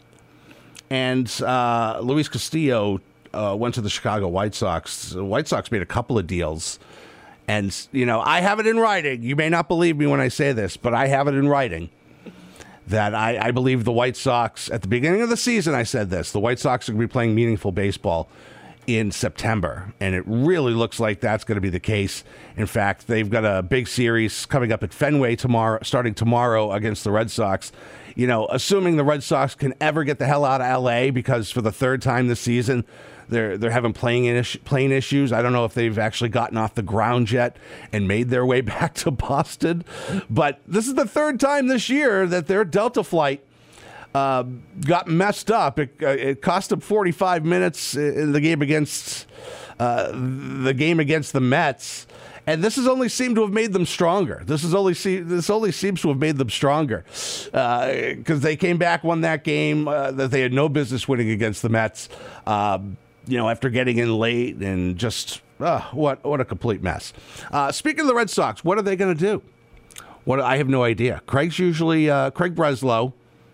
Speaker 2: And uh, Luis Castillo uh, went to the Chicago White Sox. The White Sox made a couple of deals. And, you know, I have it in writing. You may not believe me when I say this, but I have it in writing that I, I believe the White Sox, at the beginning of the season, I said this, the White Sox are going to be playing meaningful baseball in September. And it really looks like that's going to be the case. In fact, they've got a big series coming up at Fenway tomorrow, starting tomorrow against the Red Sox. You know, assuming the Red Sox can ever get the hell out of L A, because for the third time this season, they're they're having playing is- plane issues. I don't know if they've actually gotten off the ground yet and made their way back to Boston. But this is the third time this year that their Delta flight uh, got messed up. It, uh, it cost them forty-five minutes in the game against uh, the game against the Mets. And this has only seemed to have made them stronger. This has only se- this only seems to have made them stronger because uh, they came back, won that game uh, that they had no business winning against the Mets. Uh, you know, after getting in late and just uh, what what a complete mess. Uh, speaking of the Red Sox, what are they going to do? What I have no idea. Craig's usually uh, Craig Breslow.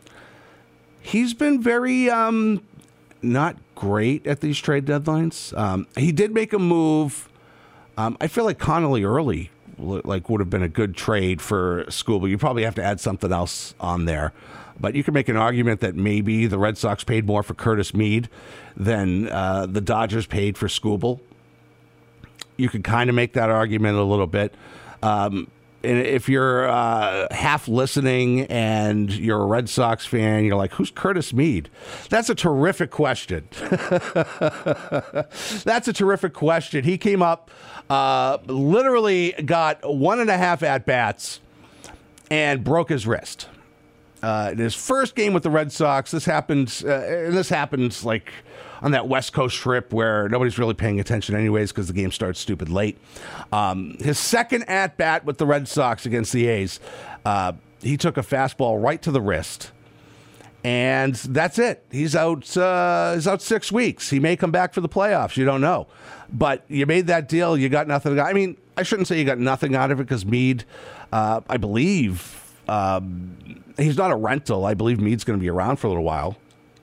Speaker 2: He's been very um, not great at these trade deadlines. Um, he did make a move. Um, I feel like Connolly Early like would have been a good trade for Skubal. You probably have to add something else on there. But you can make an argument that maybe the Red Sox paid more for Curtis Mead than uh, the Dodgers paid for Skubal. You could kind of make that argument a little bit. Um, and if you're uh, half listening and you're a Red Sox fan, you're like, who's Curtis Mead? That's a terrific question. That's a terrific question. He came up, uh, literally got one and a half at-bats and broke his wrist. Uh, in his first game with the Red Sox, this happened, uh, and this happened like on that West Coast trip where nobody's really paying attention anyways because the game starts stupid late. Um, his second at-bat with the Red Sox against the A's, uh, he took a fastball right to the wrist. And that's it. He's out, uh, he's out six weeks. He may come back for the playoffs. You don't know. But you made that deal. You got nothing. I mean, I shouldn't say you got nothing out of it because Mead, uh, I believe, um, he's not a rental. I believe Mead's going to be around for a little while.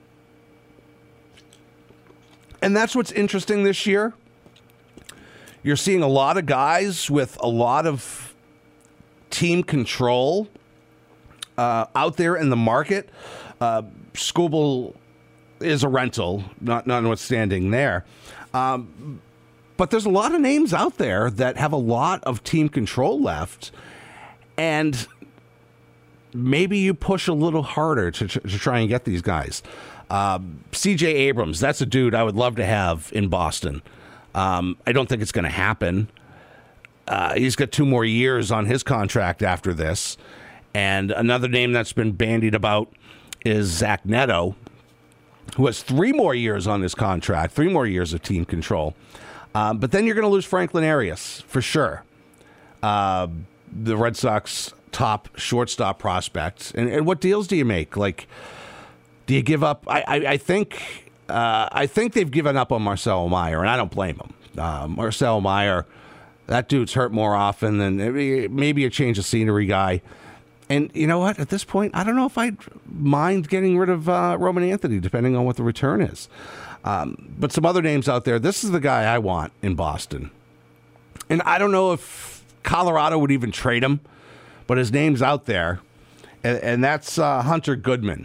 Speaker 2: And that's what's interesting this year. You're seeing a lot of guys with a lot of team control uh, out there in the market. Uh, Skubal is a rental, not notwithstanding there. Um, but there's a lot of names out there that have a lot of team control left. And maybe you push a little harder to, to try and get these guys. Um, C J Abrams, that's a dude I would love to have in Boston. Um, I don't think it's going to happen. Uh, he's got two more years on his contract after this. And another name that's been bandied about is Zach Neto, who has three more years on his contract, three more years of team control. Um, but then you're going to lose Franklin Arias, for sure. Uh, the Red Sox top shortstop prospect. And, and what deals do you make? Like, do you give up? I, I, I think uh, I think they've given up on Marcelo Meyer, and I don't blame them. Uh, Marcelo Meyer, that dude's hurt more often than maybe, maybe a change of scenery guy. And you know what? At this point, I don't know if I'd mind getting rid of uh, Roman Anthony, depending on what the return is. Um, but some other names out there. This is the guy I want in Boston. And I don't know if Colorado would even trade him, but his name's out there. And, and that's uh, Hunter Goodman.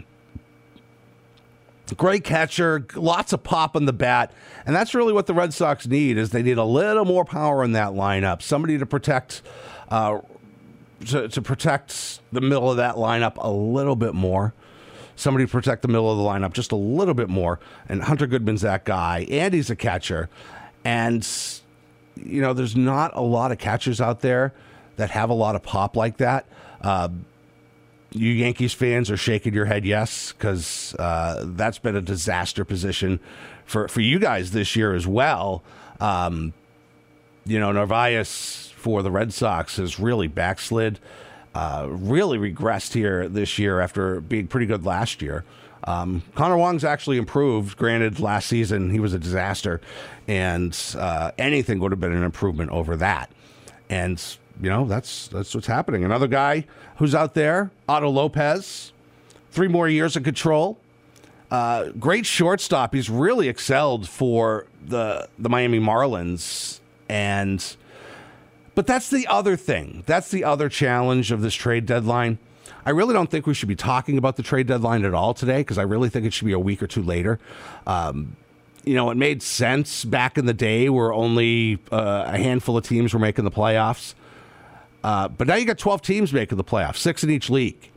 Speaker 2: Great catcher, lots of pop on the bat, and that's really what the Red Sox need. Is they need a little more power in that lineup, somebody to protect, uh, to, to protect the middle of that lineup a little bit more. Somebody to protect the middle of the lineup just a little bit more. And Hunter Goodman's that guy, and he's a catcher. And you know, there's not a lot of catchers out there that have a lot of pop like that. Uh, you Yankees fans are shaking your head yes, because uh, that's been a disaster position for, for you guys this year as well. Um, you know, Narvaez for the Red Sox has really backslid, uh, really regressed here this year after being pretty good last year. Um, Connor Wong's actually improved. Granted, last season he was a disaster, and uh, anything would have been an improvement over that. And you know, that's that's what's happening. Another guy who's out there, Otto Lopez, three more years of control. Uh, great shortstop. He's really excelled for the the Miami Marlins, and but that's the other thing. That's the other challenge of this trade deadline. I really don't think we should be talking about the trade deadline at all today, because I really think it should be a week or two later. Um, you know, it made sense back in the day where only uh, a handful of teams were making the playoffs. Uh, but now you got twelve teams making the playoffs, six in each league.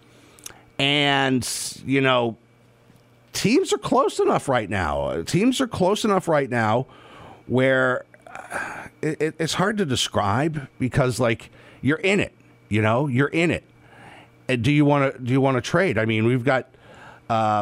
Speaker 2: And, you know, teams are close enough right now. Teams are close enough right now where uh, it, it's hard to describe, because, like, you're in it. You know, you're in it. And do you want to do you want to trade? I mean, we've got uh,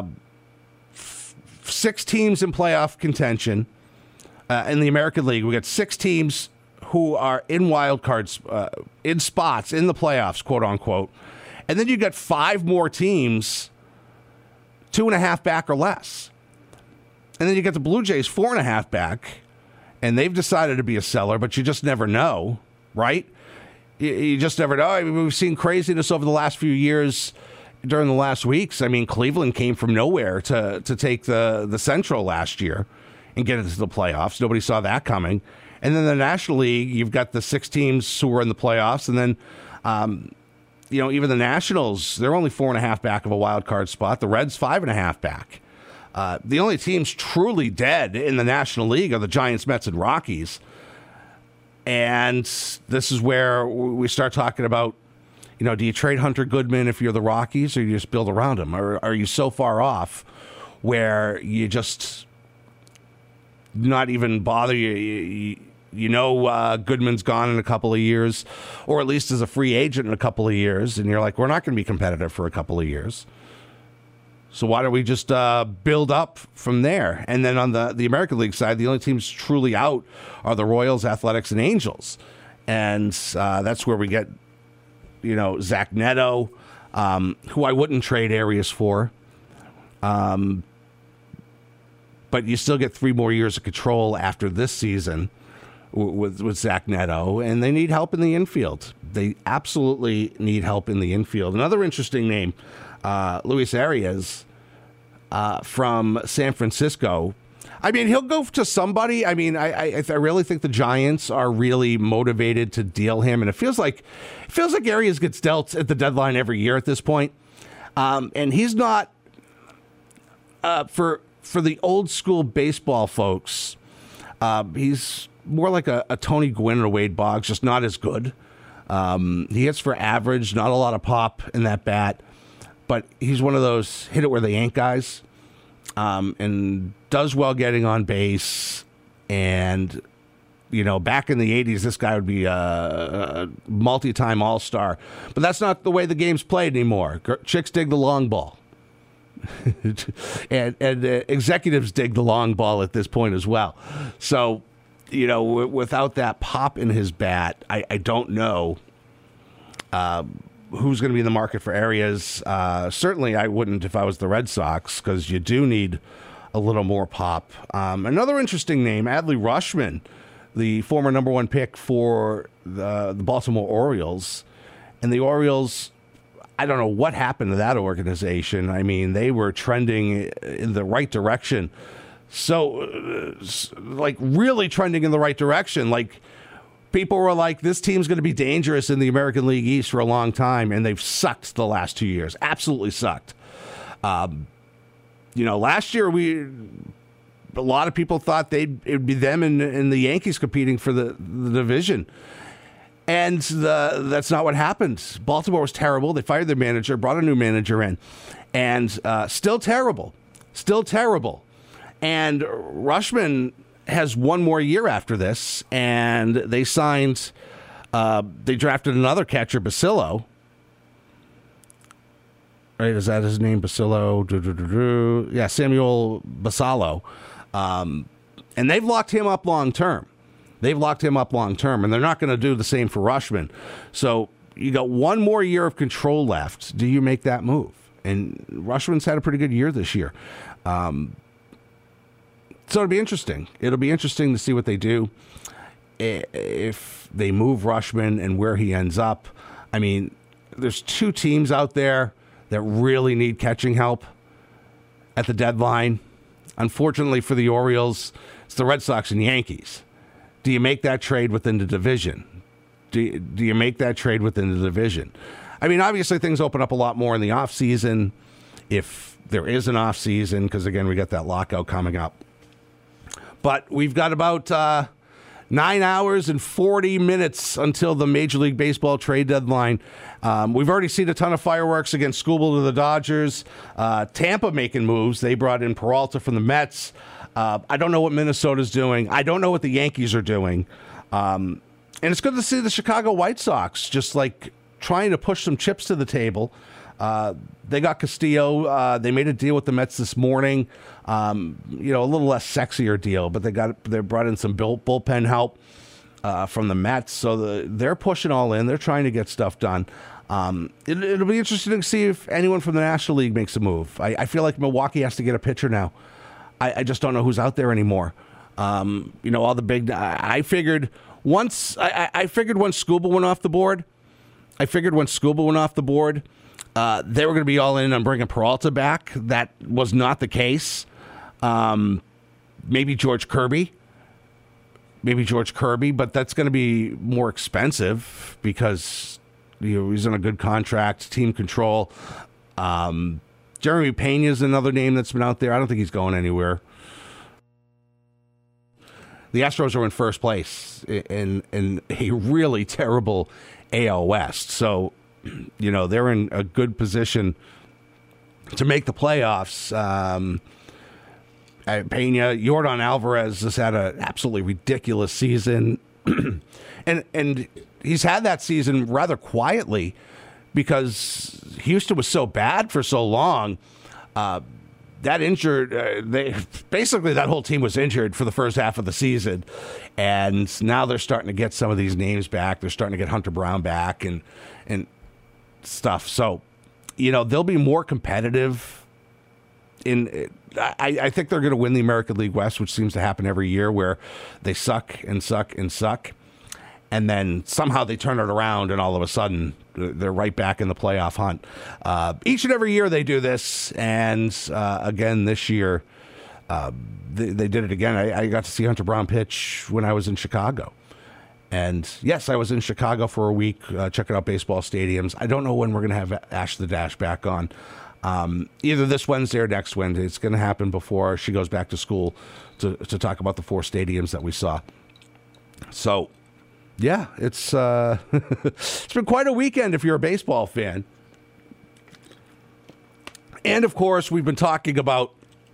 Speaker 2: f- six teams in playoff contention uh, in the American League. We got six teams who are in wild cards, uh, in spots in the playoffs, quote unquote. And then you got five more teams, two and a half back or less. And then you got the Blue Jays, four and a half back, and they've decided to be a seller, but you just never know, right? You, you just never know. I mean, we've seen craziness over the last few years during the last weeks. I mean, Cleveland came from nowhere to, to take the, the Central last year and get into the playoffs. Nobody saw that coming. And then the National League, you've got the six teams who are in the playoffs. And then, um, you know, even the Nationals, they're only four and a half back of a wild card spot. The Reds, five and a half back. Uh, the only teams truly dead in the National League are the Giants, Mets, and Rockies. And this is where we start talking about, you know, do you trade Hunter Goodman if you're the Rockies, or you just build around him? Or are you so far off where you just not even bother? You, you, you know uh, Goodman's gone in a couple of years, or at least as a free agent in a couple of years, and you're like, we're not going to be competitive for a couple of years. So why don't we just uh, build up from there? And then on the, the American League side, the only teams truly out are the Royals, Athletics, and Angels. And uh, that's where we get, you know, Zach Neto, um, who I wouldn't trade Arias for. Um, but you still get three more years of control after this season with, with Zach Neto. And they need help in the infield. They absolutely need help in the infield. Another interesting name, uh, Luis Arias. Uh, from San Francisco. I mean, he'll go to somebody. I mean, I, I I really think the Giants are really motivated to deal him, and it feels like it feels like Arias gets dealt at the deadline every year at this point. Um, and he's not uh, for for the old school baseball folks. Uh, he's more like a, a Tony Gwynn or a Wade Boggs, just not as good. Um, he hits for average, not a lot of pop in that bat. But he's one of those hit it where they ain't guys, um, and does well getting on base. And, you know, back in the eighties, this guy would be a, a multi-time all-star. But that's not the way the game's played anymore. Chicks dig the long ball. and and uh, executives dig the long ball at this point as well. So, you know, w- without that pop in his bat, I, I don't know. Um, Who's going to be in the market for Arias? Uh, certainly, I wouldn't if I was the Red Sox, because you do need a little more pop. Um, another interesting name, Adley Rutschman, the former number one pick for the, the Baltimore Orioles. And the Orioles, I don't know what happened to that organization. I mean, they were trending in the right direction. So, uh, like, really trending in the right direction. Like, people were like, this team's going to be dangerous in the American League East for a long time, and they've sucked the last two years. Absolutely sucked. Um, you know, last year, we a lot of people thought they'd it would be them and, and the Yankees competing for the, the division. And the, that's not what happened. Baltimore was terrible. They fired their manager, brought a new manager in, and uh, still terrible. Still terrible. And Rutschman has one more year after this, and they signed, uh, they drafted another catcher, Basillo. Right, is that his name? Basillo? Do, do, do, do. Yeah, Samuel Basallo. Um, and they've locked him up long term. They've locked him up long term, and they're not going to do the same for Rutschman. So you got one more year of control left. Do you make that move? And Rutschman's had a pretty good year this year. Um, so it'll be interesting. It'll be interesting to see what they do. If they move Rutschman and where he ends up. I mean, there's two teams out there that really need catching help at the deadline. Unfortunately for the Orioles, it's the Red Sox and Yankees. Do you make that trade within the division? Do you, do you make that trade within the division? I mean, obviously things open up a lot more in the offseason, if there is an offseason, because, again, we got that lockout coming up. But we've got about uh, nine hours and forty minutes until the Major League Baseball trade deadline. Um, we've already seen a ton of fireworks against Skubal to the Dodgers. Uh, Tampa making moves. They brought in Peralta from the Mets. Uh, I don't know what Minnesota's doing. I don't know what the Yankees are doing. Um, and it's good to see the Chicago White Sox just like trying to push some chips to the table. Uh, they got Castillo. Uh, they made a deal with the Mets this morning. Um, you know, a little less sexier deal, but they got they brought in some bull, bullpen help uh, from the Mets. So the, they're pushing all in. They're trying to get stuff done. Um, it, it'll be interesting to see if anyone from the National League makes a move. I, I feel like Milwaukee has to get a pitcher now. I, I just don't know who's out there anymore. Um, you know, all the big. I, I figured once. I, I figured once Skubal went off the board. I figured once Skubal went off the board, uh, they were going to be all in on bringing Peralta back. That was not the case. Um, maybe George Kirby. Maybe George Kirby, but that's going to be more expensive because you know, he's on a good contract, team control. Um, Jeremy Pena is another name that's been out there. I don't think he's going anywhere. The Astros are in first place in in a really terrible A L West. So, you know, they're in a good position to make the playoffs. Um, Pena, Yordan Alvarez has had an absolutely ridiculous season. and and he's had that season rather quietly because Houston was so bad for so long. Uh, that injured, uh, they basically that whole team was injured for the first half of the season, and now they're starting to get some of these names back. They're starting to get Hunter Brown back and and stuff. So, you know, they'll be more competitive. In I, I think they're going to win the American League West, which seems to happen every year, where they suck and suck and suck. And then somehow they turn it around, and all of a sudden they're right back in the playoff hunt. Uh, each and every year they do this, and uh, again this year uh, they, they did it again. I, I got to see Hunter Brown pitch when I was in Chicago. And yes, I was in Chicago for a week uh, checking out baseball stadiums. I don't know when we're going to have Ash the Dash back on. Um, either this Wednesday or next Wednesday. It's going to happen before she goes back to school to, to talk about the four stadiums that we saw. So... yeah, it's uh, it's been quite a weekend if you're a baseball fan. And, of course, we've been talking about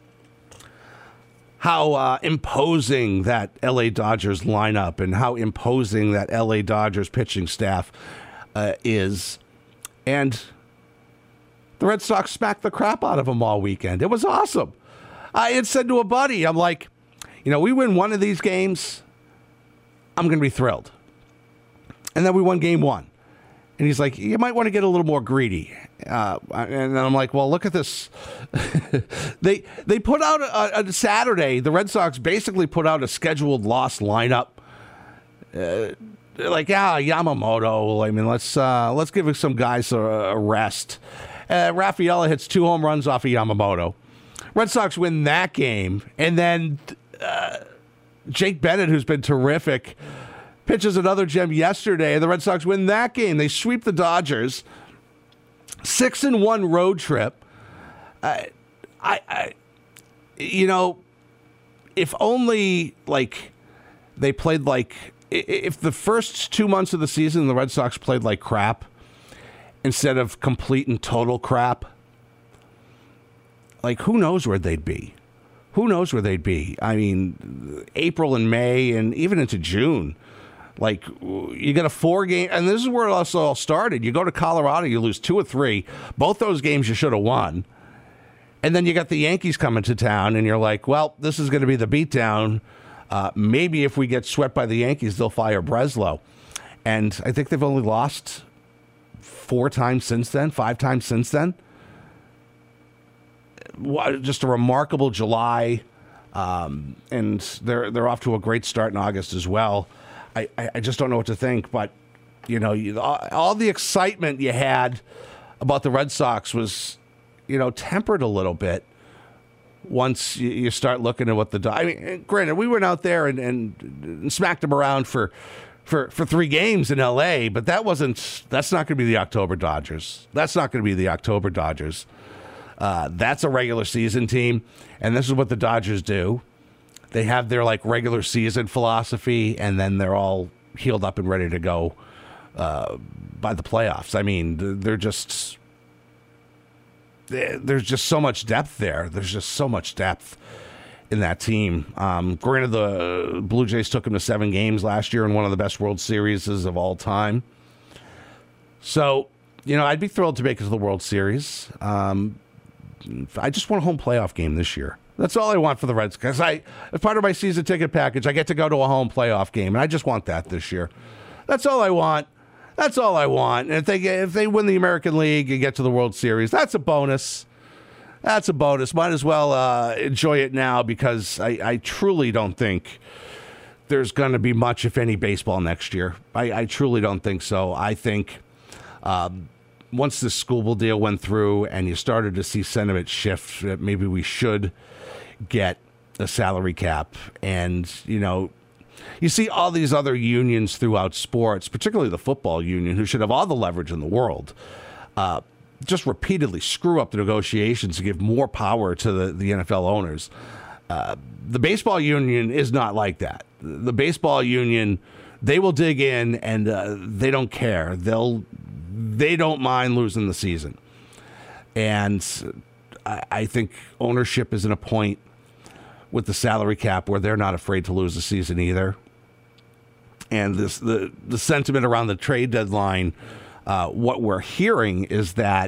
Speaker 2: how uh, imposing that L A Dodgers lineup and how imposing that L A Dodgers pitching staff uh, is. And the Red Sox smacked the crap out of them all weekend. It was awesome. I had said to a buddy, I'm like, you know, we win one of these games, I'm going to be thrilled. And then we won game one. And he's like, you might want to get a little more greedy. Uh, and then I'm like, well, look at this. they they put out a, a Saturday, the Red Sox basically put out a scheduled loss lineup. Uh, like, yeah, Yamamoto. I mean, let's uh, let's give some guys a, a rest. Uh, Rafaela hits two home runs off of Yamamoto. Red Sox win that game. And then uh, Jake Bennett, who's been terrific, pitches another gem yesterday, and the Red Sox win that game. They sweep the Dodgers. Six and one road trip. Uh, I, I, you know, if only like they played like if the first two months of the season the Red Sox played like crap instead of complete and total crap. Like, who knows where they'd be? who knows where they'd be? I mean, April and May and even into June. Like, you got a four game, and this is where it also all started. You go to Colorado, you lose two or three. Both those games you should have won. And then you got the Yankees coming to town, and you're like, well, this is going to be the beatdown. Uh, maybe if we get swept by the Yankees, they'll fire Breslow. And I think they've only lost four times since then, five times since then. Just a remarkable July, um, and they're they're off to a great start in August as well. I, I just don't know what to think, but you know, you, all, all the excitement you had about the Red Sox was, you know, tempered a little bit once you, you start looking at what the. I mean, granted, we went out there and, and, and smacked them around for, for for three games in L A, but that wasn't. That's not going to be the October Dodgers. That's not going to be the October Dodgers. Uh, that's a regular season team, and this is what the Dodgers do. They have their like regular season philosophy, and then they're all healed up and ready to go uh, by the playoffs. I mean, they're just there's just so much depth there. There's just so much depth in that team. Um, granted, the Blue Jays took them to seven games last year in one of the best World Series of all time. So, you know, I'd be thrilled to make it to the World Series. Um, I just want a home playoff game this year. That's all I want for the Reds, because I, as part of my season ticket package, I get to go to a home playoff game, and I just want that this year. That's all I want. That's all I want. And if they get, if they win the American League and get to the World Series, that's a bonus. That's a bonus. Might as well uh, enjoy it now, because I, I truly don't think there's going to be much, if any, baseball next year. I, I truly don't think so. I think um, once this Skubal deal went through and you started to see sentiment shift, that maybe we should get a salary cap. And, you know, you see all these other unions throughout sports, particularly the football union, who should have all the leverage in the world, uh, just repeatedly screw up the negotiations to give more power to the, the N F L owners. Uh, the baseball union is not like that. The baseball union, they will dig in, and uh, they don't care. They'll they don't mind losing the season. And I, I think ownership is in a point with the salary cap where they're not afraid to lose the season either. And this the the sentiment around the trade deadline, uh, what we're hearing is that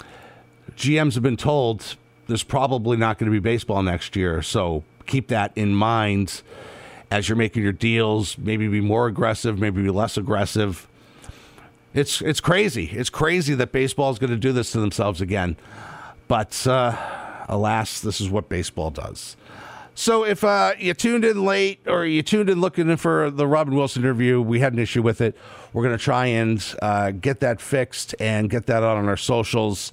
Speaker 2: G Ms have been told there's probably not going to be baseball next year, so keep that in mind as you're making your deals. Maybe be more aggressive, maybe be less aggressive. It's it's crazy. It's crazy that baseball is going to do this to themselves again. But uh, alas, this is what baseball does. So if uh, you tuned in late or you tuned in looking for the Robin Wilson interview, we had an issue with it. We're going to try and uh, get that fixed and get that out on our socials.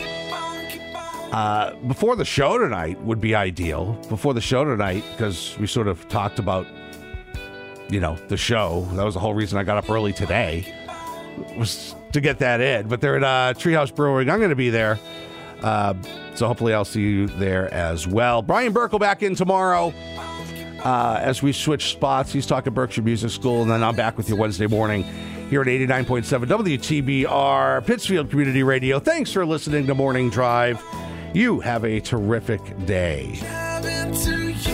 Speaker 2: Uh, before the show tonight would be ideal. Before the show tonight, because we sort of talked about, you know, the show. That was the whole reason I got up early today, was to get that in. But they're at uh, Treehouse Brewing. I'm going to be there. Uh, so hopefully I'll see you there as well. Brian Burke will back in tomorrow uh, as we switch spots. He's talking Berkshire Music School, and then I'm back with you Wednesday morning here at eighty-nine point seven W T B R, Pittsfield Community Radio. Thanks for listening to Morning Drive. You have a terrific day.